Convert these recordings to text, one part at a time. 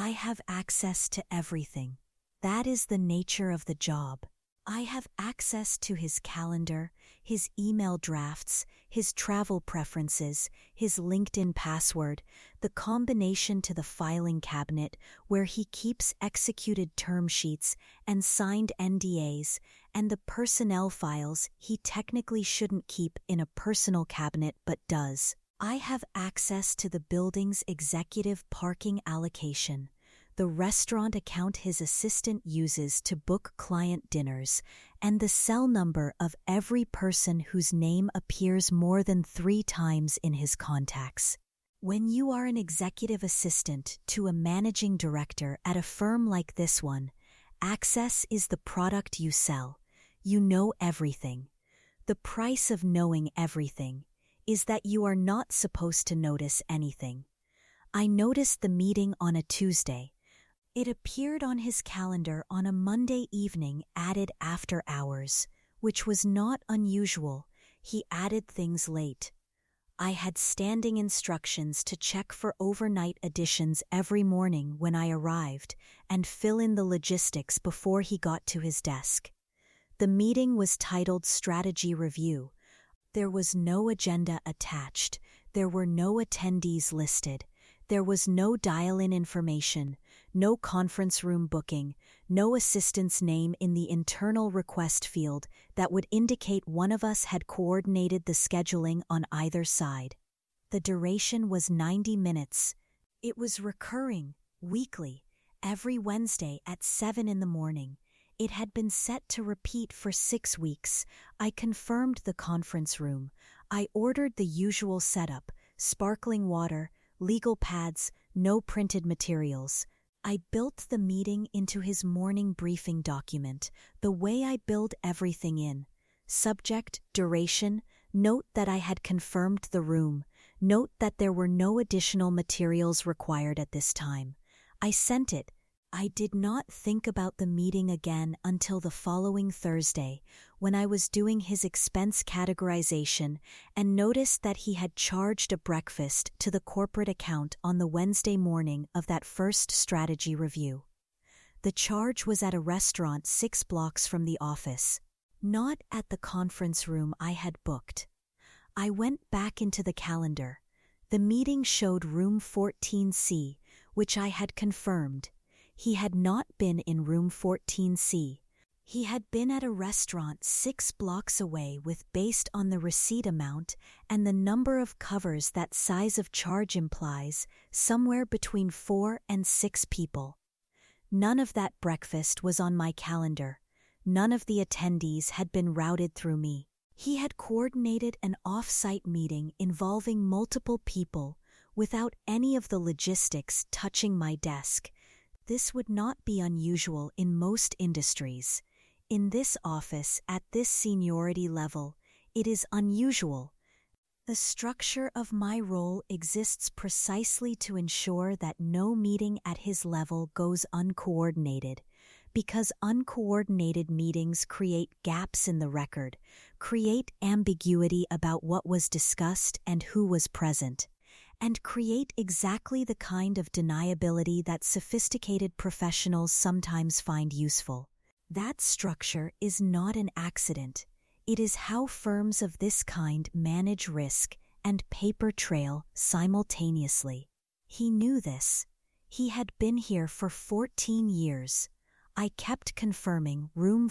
I have access to everything. That is the nature of the job. I have access to his calendar, his email drafts, his travel preferences, his LinkedIn password, the combination to the filing cabinet where he keeps executed term sheets and signed NDAs, and the personnel files he technically shouldn't keep in a personal cabinet but does. I have access to the building's executive parking allocation, the restaurant account his assistant uses to book client dinners, and the cell number of every person whose name appears more than 3 times in his contacts. When you are an executive assistant to a managing director at a firm like this one, access is the product you sell. You know everything. The price of knowing everything is that you are not supposed to notice anything. I noticed the meeting on a Tuesday. It appeared on his calendar on a Monday evening added after hours, which was not unusual. He added things late. I had standing instructions to check for overnight additions every morning when I arrived and fill in the logistics before he got to his desk. The meeting was titled Strategy Review. There was no agenda attached. There were no attendees listed. There was no dial-in information, no conference room booking, no assistant's name in the internal request field that would indicate one of us had coordinated the scheduling on either side. The duration was 90 minutes. It was recurring, weekly, every Wednesday at 7 in the morning. It had been set to repeat for 6 weeks. I confirmed the conference room. I ordered the usual setup, sparkling water, legal pads, no printed materials. I built the meeting into his morning briefing document, the way I build everything in. Subject, duration, note that I had confirmed the room, note that there were no additional materials required at this time. I sent it. I did not think about the meeting again until the following Thursday, when I was doing his expense categorization and noticed that he had charged a breakfast to the corporate account on the Wednesday morning of that first strategy review. The charge was at a restaurant 6 blocks from the office, not at the conference room I had booked. I went back into the calendar. The meeting showed room 14C, which I had confirmed. He had not been in room 14C. He had been at a restaurant 6 blocks away with, based on the receipt amount and the number of covers that size of charge implies, somewhere between 4 and 6 people. None of that breakfast was on my calendar. None of the attendees had been routed through me. He had coordinated an off-site meeting involving multiple people without any of the logistics touching my desk. This would not be unusual in most industries. In this office, at this seniority level, it is unusual. The structure of my role exists precisely to ensure that no meeting at his level goes uncoordinated, because uncoordinated meetings create gaps in the record, create ambiguity about what was discussed and who was present, and create exactly the kind of deniability that sophisticated professionals sometimes find useful. That structure is not an accident. It is how firms of this kind manage risk and paper trail simultaneously. He knew this. He had been here for 14 years. I kept confirming room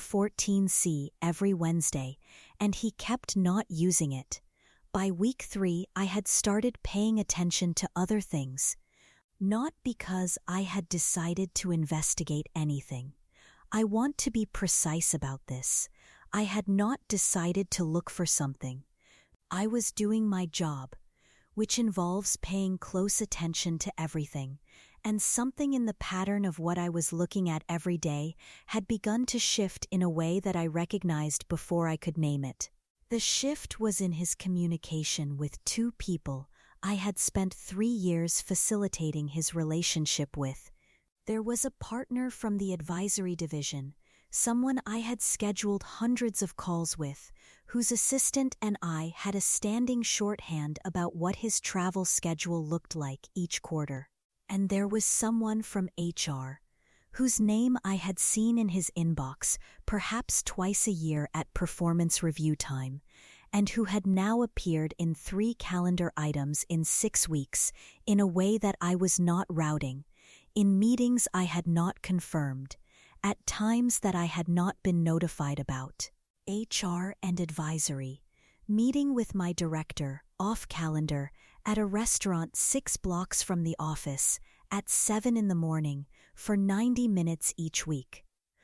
14C every Wednesday, and he kept not using it. By week 3, I had started paying attention to other things. Not because I had decided to investigate anything. I want to be precise about this. I had not decided to look for something. I was doing my job, which involves paying close attention to everything, and something in the pattern of what I was looking at every day had begun to shift in a way that I recognized before I could name it. The shift was in his communication with 2 people I had spent 3 years facilitating his relationship with. There was a partner from the advisory division, someone I had scheduled hundreds of calls with, whose assistant and I had a standing shorthand about what his travel schedule looked like each quarter. and there was someone from HR, whose name I had seen in his inbox perhaps twice a year at performance review time, and who had now appeared in 3 calendar items in 6 weeks in a way that I was not routing, in meetings I had not confirmed, at times that I had not been notified about. HR and advisory. Meeting with my director, off calendar, at a restaurant 6 blocks from the office, at 7 in the morning, for 90 minutes each week.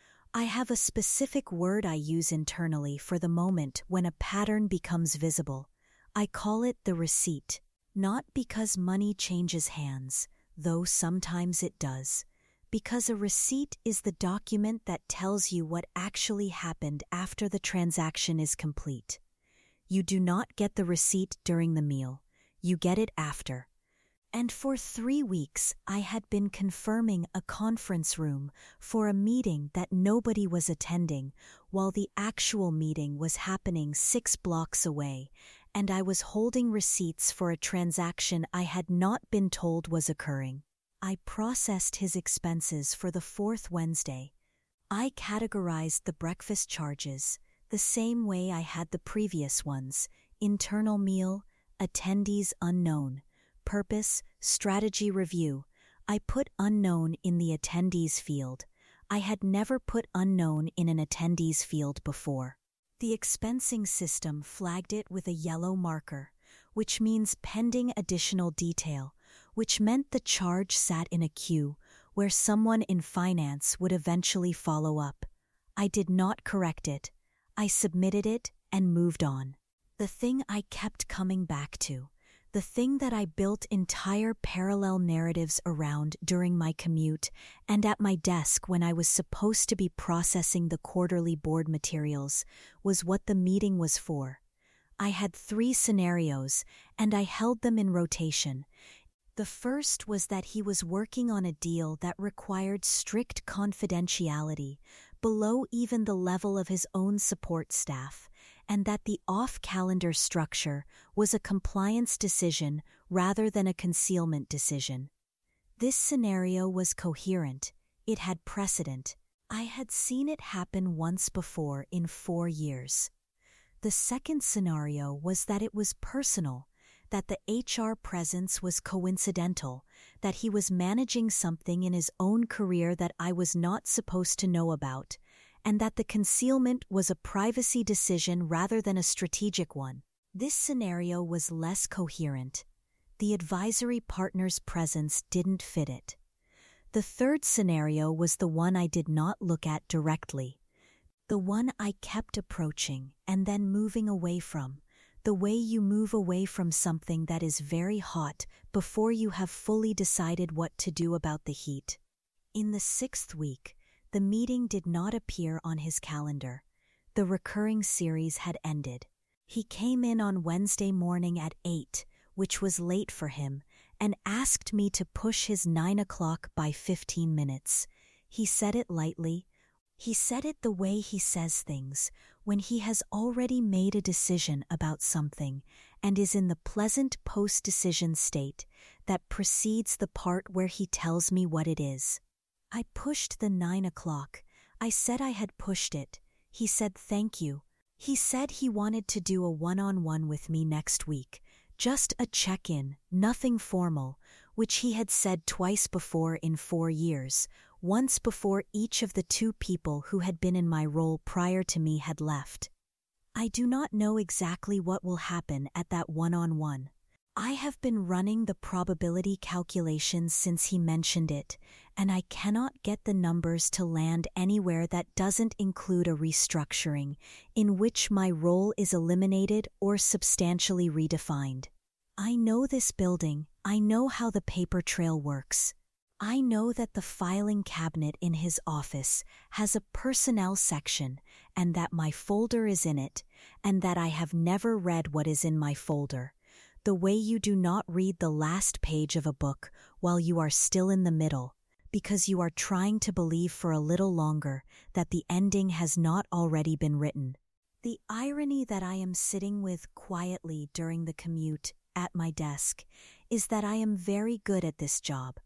I have a specific word I use internally for the moment when a pattern becomes visible. I call it the receipt. Not because money changes hands, though sometimes it does. Because a receipt is the document that tells you what actually happened after the transaction is complete. You do not get the receipt during the meal. You get it after. And for 3 weeks I had been confirming a conference room for a meeting that nobody was attending, while the actual meeting was happening 6 blocks away, and I was holding receipts for a transaction I had not been told was occurring. I processed his expenses for the 4th Wednesday. I categorized the breakfast charges the same way I had the previous ones: internal meal, attendees unknown. Purpose, strategy review. I put unknown in the attendees field. I had never put unknown in an attendees field before. The expensing system flagged it with a yellow marker, which means pending additional detail, which meant the charge sat in a queue where someone in finance would eventually follow up. I did not correct it. I submitted it and moved on. The thing I kept coming back to, the thing that I built entire parallel narratives around during my commute and at my desk when I was supposed to be processing the quarterly board materials, was what the meeting was for. I had 3 scenarios, and I held them in rotation. The first was that he was working on a deal that required strict confidentiality, below even the level of his own support staff, and that the off-calendar structure was a compliance decision rather than a concealment decision. This scenario was coherent. It had precedent. I had seen it happen once before in 4 years. The second scenario was that it was personal, that the HR presence was coincidental, that he was managing something in his own career that I was not supposed to know about, and that the concealment was a privacy decision rather than a strategic one. This scenario was less coherent. The advisory partner's presence didn't fit it. The third scenario was the one I did not look at directly, the one I kept approaching and then moving away from, the way you move away from something that is very hot before you have fully decided what to do about the heat. In the 6th week, the meeting did not appear on his calendar. The recurring series had ended. He came in on Wednesday morning at 8, which was late for him, and asked me to push his 9 o'clock by 15 minutes. He said it lightly. He said it the way he says things, when he has already made a decision about something and is in the pleasant post-decision state that precedes the part where he tells me what it is. I pushed the 9 o'clock. I said I had pushed it. He said thank you. He said he wanted to do a one-on-one with me next week, just a check-in, nothing formal, which he had said twice before in 4 years, once before each of the 2 people who had been in my role prior to me had left. I do not know exactly what will happen at that one-on-one. I have been running the probability calculations since he mentioned it, and I cannot get the numbers to land anywhere that doesn't include a restructuring, in which my role is eliminated or substantially redefined. I know this building. I know how the paper trail works. I know that the filing cabinet in his office has a personnel section and that my folder is in it, and that I have never read what is in my folder. The way you do not read the last page of a book while you are still in the middle, because you are trying to believe for a little longer that the ending has not already been written. The irony that I am sitting with quietly during the commute at my desk is that I am very good at this job.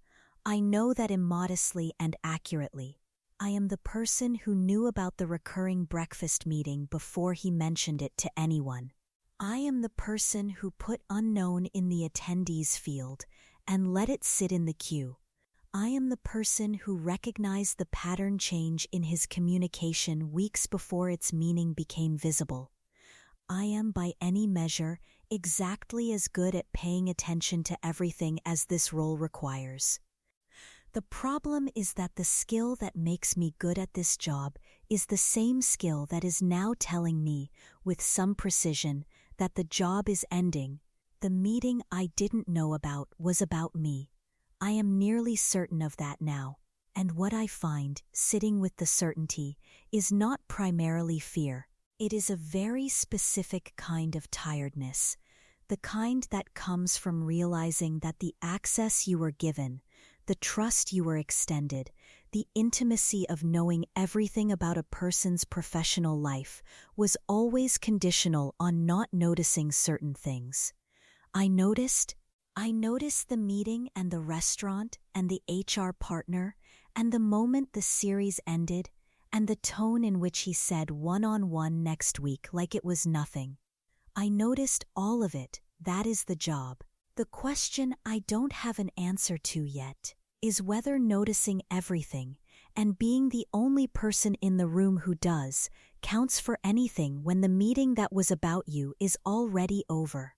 I know that immodestly and accurately. I am the person who knew about the recurring breakfast meeting before he mentioned it to anyone. I am the person who put unknown in the attendees field and let it sit in the queue. I am the person who recognized the pattern change in his communication weeks before its meaning became visible. I am, by any measure, exactly as good at paying attention to everything as this role requires. The problem is that the skill that makes me good at this job is the same skill that is now telling me, with some precision, that the job is ending. The meeting I didn't know about was about me. I am nearly certain of that now, and what I find, sitting with the certainty, is not primarily fear. It is a very specific kind of tiredness, the kind that comes from realizing that the access you were given, the trust you were extended, the intimacy of knowing everything about a person's professional life was always conditional on not noticing certain things. I noticed the meeting and the restaurant and the HR partner and the moment the series ended and the tone in which he said one-on-one next week like it was nothing. I noticed all of it. That is the job. The question I don't have an answer to yet is whether noticing everything and being the only person in the room who does counts for anything when the meeting that was about you is already over.